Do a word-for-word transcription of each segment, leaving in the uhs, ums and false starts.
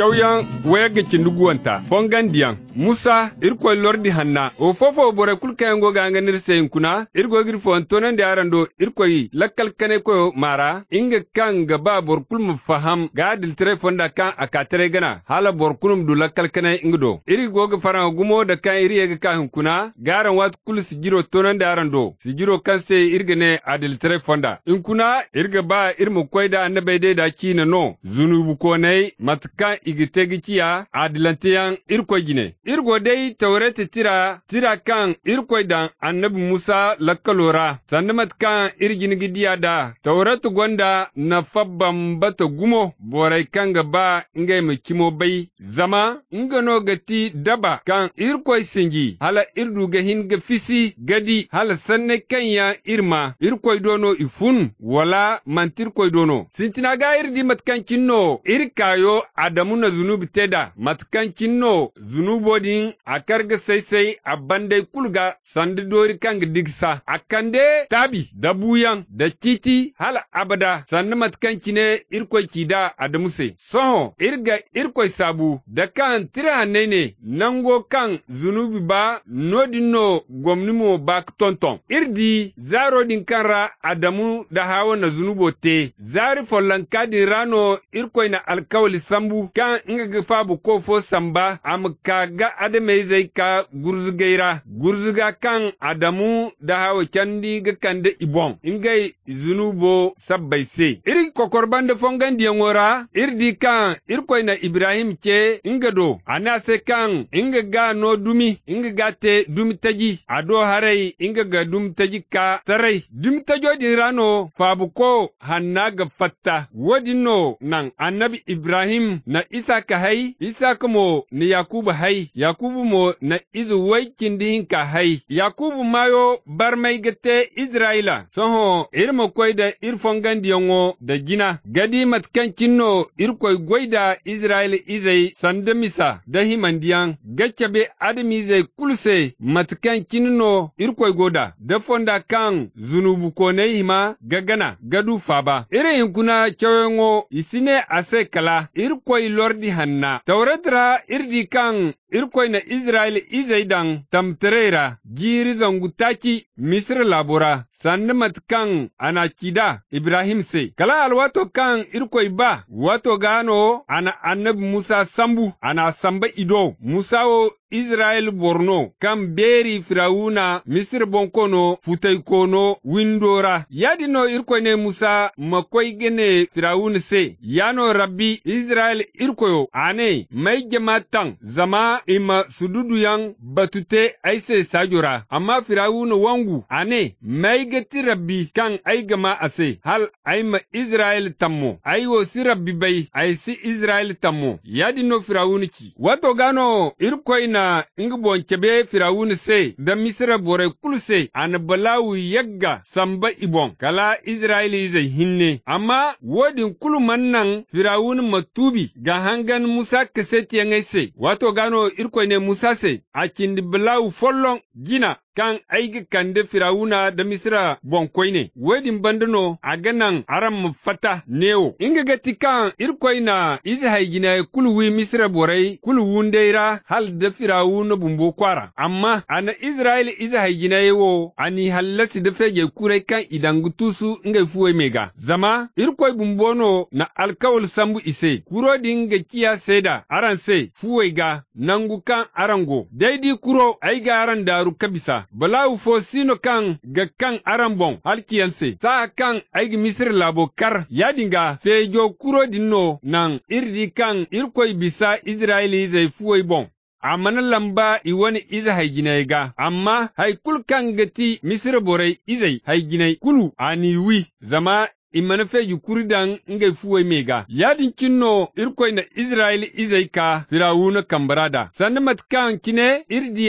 chawyan wega kinduguwanta fongandiyan Musa irko lordi hanna o fofo bore kulkayan go ganga nirse kuna irgo girfo antonan da arando irko yi lakkal kane ko mara inga kan gaba bor kulmu faham ga dil tre fonda kan akatere gana hala bor kulum du lakkal kane ingdo iri goga faran gumo da kan iri yega kan kuna garan wat kul sigiro tonan da arando sigiro kanse irgene adil tre fonda in kuna irga ba irmu koida annabai dai da kina no zunubu ko nei matka igitegiya adilantiyan irko gine irgo dai taurata tira tira kan irko dan annabi Musa lakkalora sandamat kan irgin gidiya da taurata gonda na fabban bata gumo borai kan gaba ngai mai kimo bai zama ngano gati daba kan irko singi hala irdu ga hin ga fisi gadi hala sanne kan ya irma irko dono ifun wala mantir ko dono sintina ga irdi matkan kinno irkayo adamu na zunubi teda matkan kinno zunubodin a karga sai sai a bandai kulga sandi dori kan digsa akande tabi da buyan da kiti hala abada sandi matkan kine irkoi kida adamu sai soho irga irkoi sabu da kan tira ne nango kan zunubi ba nodino gomnimo ba tonton irdi zaro din kanra adamu da hawa na zunubo te zari follan kadin rano irkoi na alkawali sambu kan inga gafa bu kofo samba am kaga adame zai ka gurzugaira gurzuga kan adamu da hawa candi ga kande ibon ingai zunubo sabbai se iri kokorban da fongan diyan wora irdi kan irkoi na Ibrahim ke inga do ana se kan inga ga no dumi inga ga te dumi taji ado harai inga ga dumi taji ka tarai dumi tajo din rano fabu ko hanna ga fatta wadino nan annabi Ibrahim na Isaka hai Isaka mo ni Yakubu hai Yakubu mo na izu waikin dihin ka hai Yakubu mayo bar mai gate Israila soho irmo koi da irfon gandiyongo da gina gadi matkan kinno irkoi goida Israila izai sandamisa da himandiyan gaccabe adami zai kulse matkan kinno irkoi goda da fonda kan zunubu ko ne hima gagana gadu faba irin kuna kyawongo isine ase kala irkoi lordi hanna tauratra irdi kan irkoi na Israel izaidan tamterera giri zangutaki Misr labora sannu matkan ana kida Ibrahim se kala alwato kan irkoi ba wato gano ana annabi Musa sambu ana samba ido Musa o Israel borno kan beri firawuna Misir bonkono futai kono windora yadino irkoi ne Musa makoi gene firawuna se yano rabbi Israel irkoyo ane mai jama'tan zama ima sududu yang batute aise sajura amma firawuna wangu ane mai gati rabbi kan ai gama ase hal aima Israel tammo aiwo si rabbi bai ai si Israel tammo yadino firawuniki wato gano irkoi na inga bonkebe firawun se da misra bore kulse an balawu yagga samba ibon kala Israeli zai hinne amma wodin kuluman nan firawun matubi ga hangan Musa kaseti yangaise wato gano irko ne Musa se a kindi balawu follon gina kan aigi kande firawuna da misra bonkoi ne wedin bandano a ganan aram mafata neo inga gati kan irkoi na izi haigina kuluwi misra borai kuluwun daira hal da firawuna bumbo kwara amma ana Israel izi haigina yewo ani hallasi da fege kurai kan idangutusu inga fuwe mega zama irkoi bumbono na alkawul sambu ise kuro dinga kiya seda aran se fuwe ga nangu kan arango daidi kuro aiga aran daru kabisa balawu fo sino kan ga kan arambon halkiyanse sa kan aigi misir labo kar yadinga fejo kuro dinno nan irdi kan irkoi bisa Israeli zai fuwai bon amana lamba iwani iza haiginai ga amma haikul kan gati misir borai izai haiginai kulu ani wi zama imana feju kuridan ngai fuwai mega yadin kinno irkoi na Israeli izai ka firawuna kambarada sanna matkan kine irdiya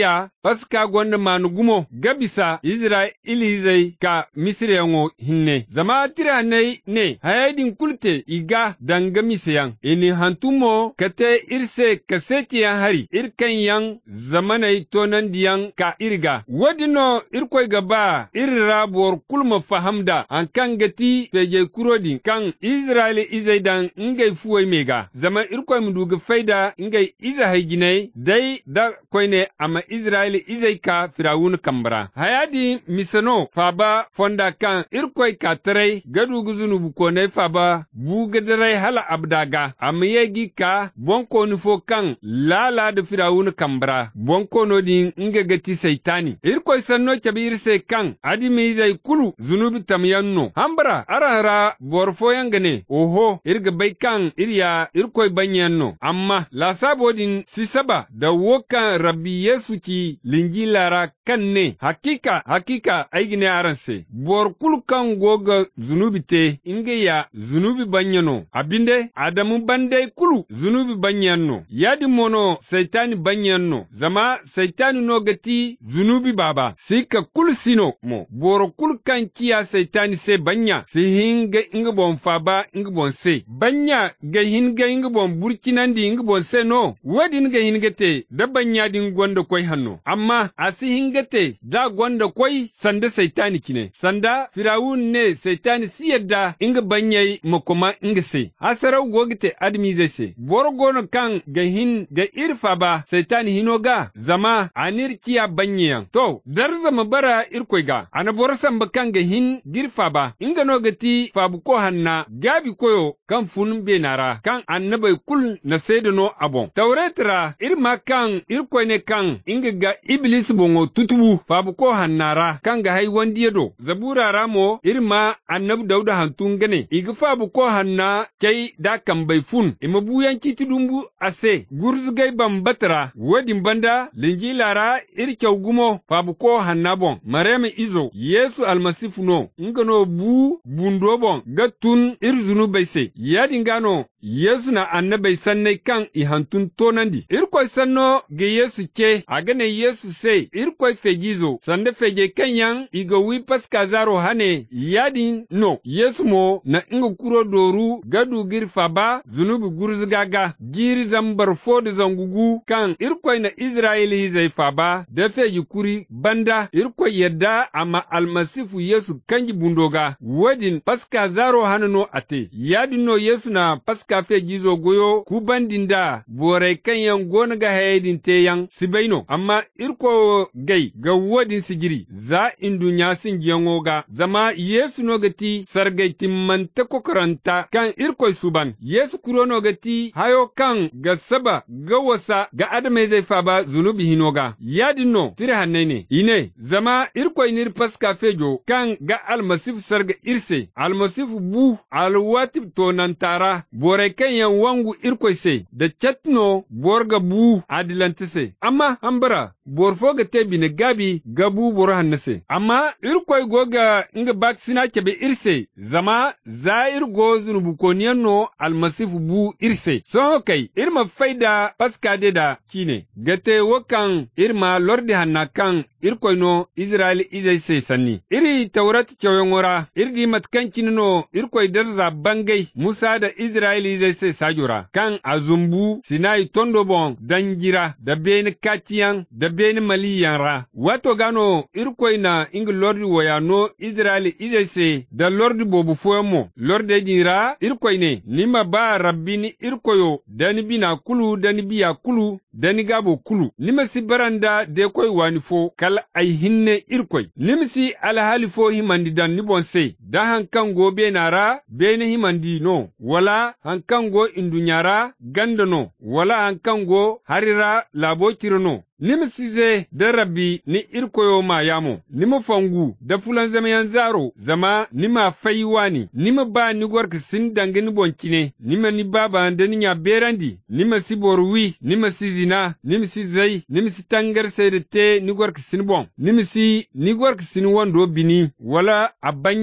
paska gonda manugumo gabisa Isra'ili zai ka Misriyango hinne. Zama tira nei ne hayadin kulte iga danga misayan. Ini hantumo kate irse kasetiyan hari irkan yang zamanai tonan diyan ka irga. Wadino irkoi gaba irra bor kulma fahamda an kan gati feje kurodi kan Isra'ili izai dan ngai fuwai mega. Zama irkoi muduga faida ngai iza haiginai dai da koine ama Isra'ili izai ka firawun kambara. Hayadi misano faba fonda kan irkoi katarai gadu guzunu bukone faba bugadarai hala abdaga ama yegi ka bonko nufo kan lala da firawun kambara bonko nodin inga gati saitani irkoi sanno cabirse kan adi mizai kulu zunubi tamyanno hambara arara borfo yangane oho irga bai kan irya irkoi banyanno amma la sabodin sisaba da wokan rabbi yesu ki lingilara kan ne hakika hakika aigine aranse bor kulu kan goga zunubi te inge ya zunubi banyano abinde adamu bande kulu zunubi banyanno yadi mono saitani banyanno zama saitani no gati zunubi baba sika kulu sino mo bor kulu kan kiya saitani se banya si hinga inga bon faba inga bon se banya ga hinga inga bon burkinandi inga bon se no wadin ga hinga te da banya din gonda koi hanno amma asi hinga te da gonda koi sanda saitani kine sanda firawun ne saitani siyarda inga banyai makoma inga se asarau gogite admi zai se borgono kan ga hin ga irfa ba saitani hinoga zama anir kiya banyayan to dar zama bara irkoi ga ana borsan ba kan ga hin girfa ba inga no gati fabu ko hanna gabi koyo kan funun benara kan annabai kul na seda no abon tauretra irma kan irkoi ne kan inga ga iblis bongo tutubu fabu ko hannara kan ga hai wandi do zabura ramo irma annabi dauda hantun gane iga fabu ko hanna kai da kan bai fun ima buyan kitidumbu ase gurzugai bambatra wadin banda lingilara irkyau gumo fabu ko hanna bon mareme izo yesu almasifu no ngano bu bundo bon gatun irzunu baise yadin gano yesu na annabai sanne kan i hantun tonandi irkoi sanno ge yesu ke agane yesu se irkoi fegizo sande fege kanyan iga wi paska zaro hane yadin no yesu mo na inga kuro doru gadu girfa ba zunubi gurzugaga giri zambar fodu zangugu kan irkoi na Isra'ili zai faba da fegi kuri banda irkoi yadda ama almasifu yesu kanji bundoga wadin paska zaro hane no ate yadin no yesu na paska fegizo goyo ku bandinda bore kanyan gona ga hayedin teyan sibaino amma irko gai ga wadin sigiri za indunya sin giyangoga zama yesu no gati sargaitin manta kokaranta kan irko suban yesu kuro no gati hayo kan ga saba ga wasa ga adame zai faba zunubi hinoga yadin no tire hannene ine zama irko inir paska fejo kan ga almasifu sarga irse almasifu bu alwatib tonantara bore kanyan wangu irko se da chatno borga bu adilantise amma ambara borfo ga tebi ne gabi gabu borhan nase amma irkoi goga inga baksina kebe irse zama zair go zunubu koniyanno almasifu bu irse so kai irma faida paskade da kine gate wakan irma lordi hanna kan irkoi no Israeli izai sai sanni iri taurat kyawengora irdi matkan kinno irkoi darza bangai Musa da Israeli izai sai sajura kan azumbu sinai tondo bon dangira da beni katiyan da beni maliyan ra wato gano irkoi na inga lordi wayano Israeli izai sai da lordi bobu foyamo lordi dira irkoi ne nima ba rabbini irkoyo dani bina kulu dani biya kulu dani gabo kulu nima si baranda de koi wani fo kala ay hinne irkoi nimsi alhali fo himandi dan nibonse da hankan go benara bene himandi no wala hankan go indunyara ganda no wala hankan go harira labo kirno nimsize da rabbi ni irkoyo ma yamo nima fangu da fulan zama yan zaro zama nima faiwani nima ba ni gorka sin dangani bonkine nima ni baba da ninya berandi nima si borwi nima si zina nima si zai nima si tangar sayde ni gorka sin bon nima si ni gorka sin wando bini wala abanya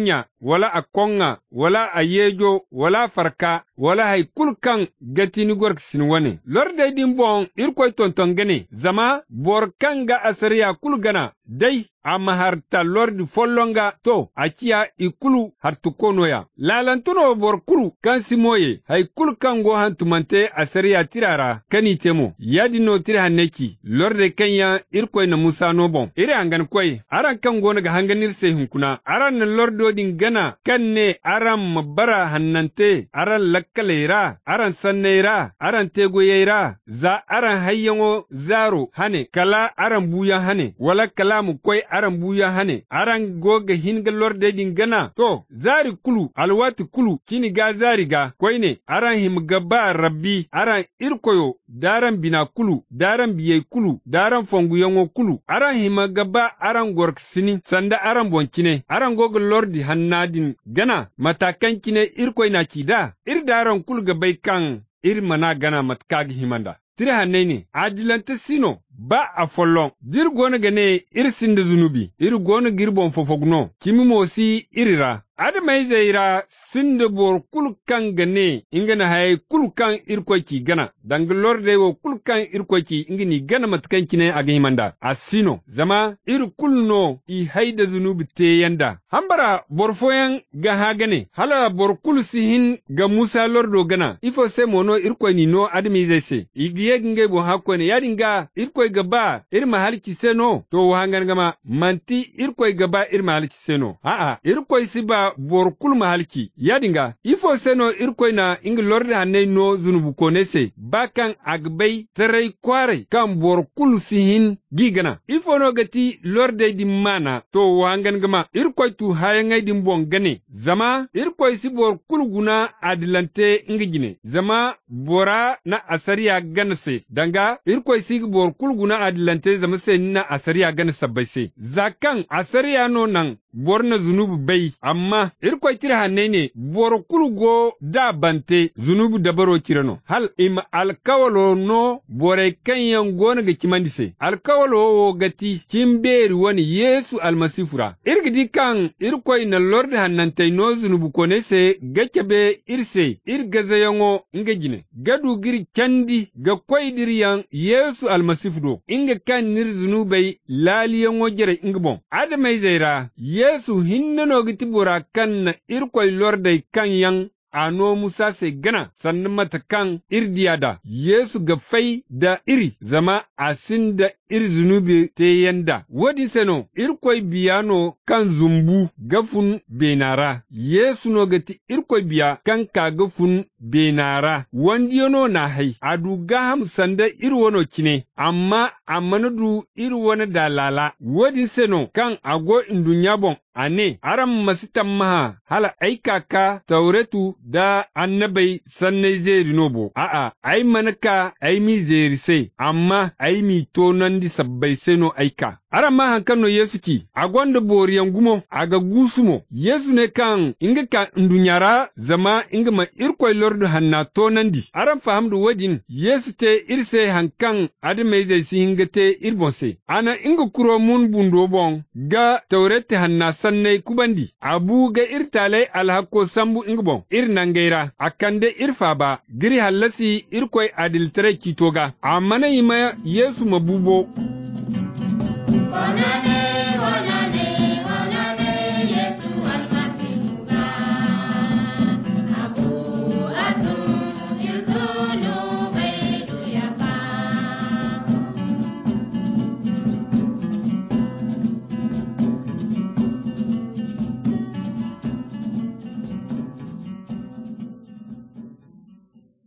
wala a konga, wala a yejo, wala farka, wala hay kulkan gatini gork sin wane. Lorde din bon irkoy tonton gane, zama bor kanga asariya kul gana, dai amma harta lordi follonga to akiya ikulu hartukonoya. Lalantuno bor kulu kan simoye, hay kul kan go hantumante asariya tirara kani temo, yadi no tira haneki, lorde kenya irkoy na Musa no bon. Iri angan koy, aran kan go naga hanganir se hunkuna, aran na lordo din gana, kan ne aran mabara hannante, aran lakkaleira, aran sanneira, aran tegoyeira, za aran hayyango zaro hane, kala aran buya hane, wala kala mu koy aran buya hane, aran goga hinga lorde din gana, to, zari kulu, alwati kulu, kini ga zari ga, koy ne, aran him gaba rabbi, aran irkoyo, daran bina kulu, daran biye kulu, daran fongu yongo kulu, aran hima gaba aran gork sini, sanda aran bonkine, aran goga lordi hannadin gana, matakan kine irkoy na kida, ir daran kulu gabai kan, ir mana gana matkagi himanda. Tira hanne ne, adilanta sino, ba a follon, dir gona gane ir sinda zunubi, ir gona girbon fofogno, kimi mosi irira, adamai zaira sinda bor kulkan gane, ingana hay kulkan irkoki gana, danglor de wo kulkan irkoki ingini gana matkan kine aga himanda, asino, zama ir kulno i haida zunubi te yanda. Hambara borfoyan ga hagane, hala bor kul sihin ga Musa lordo gana, ifo se mono irkoy ni no adami zaise, igiye nge bo hakone yadinga irkoy gaba ir mahalki seno, to wahangan gama manti irkoy gaba ir mahalki seno, aa irkoy siba bor kul mahalki, yadinga ifo seno irkoy na ingi lorde hanne no zunubu konese, bakan agbay teray kware kan bor kul sihin gigana, ifo no gati lorde di mana, to wahangan gama irkoy tu hayangay di mbon gane, zama irkoy si bor kul guna adilante ingi jine, zama bora na asariya ganase, danga irkoy si bor kul guna adilante zama se na asariya gana sabbaise, zakan asariya no nan borna zunubu bai, amma irkoy tira hanne ne bor kulgo da bante zunubu dabaro kirano, hal ima alkawalo no bore kanyan gona ga kimandise, alkawalo wo gati kimberi wani Yesu almasifura, irgidi kan irkoy na lorde hannante no zunubu konese gakebe irse irgazayango ngejine, gadu giri candi ga koydiriyan Yesu almasifudo, inga kan nir zunubai laliyango jere ingbon, adamai zaira Yesu hinnano giti bora kan na irkoy lorde kan yang ano Musa se gana sannan mata kan irdiyada Yesu ga fai da iri zama asin da iri zunubi te yanda wadi seno irkoy biyano kan zumbu gafun benara Yesu no gati irkoy biya kan ka gafun benara wandi yono na hai adu gaham sanda iri wono kine amma amanadu iri wona dalala wadi seno kan ago indunya bon ane aram masitan maha hala aika ka tauretu da annabai sannai zeri nobo a'a ai manaka ai mi zeri sai amma ai mi tonan di sabbai sai no aika aram ma hankan no Yesu ki agonda boriyan gumo aga gusumo Yesu ne kan inga ka ndunyara zama inga ma irkoy lordu hanna tonandi aram fahamdu wadin Yesu te irse hankan adamai zai si hinga te irbonse ana inga kuro mun bundo bon ga taurete hanna sannai kubandi abu ga irtalai alhakko sambu ingbon ir nangaira akande irfa ba giri hallasi irkoy adiltare kitoga amana yima Yesu mabubo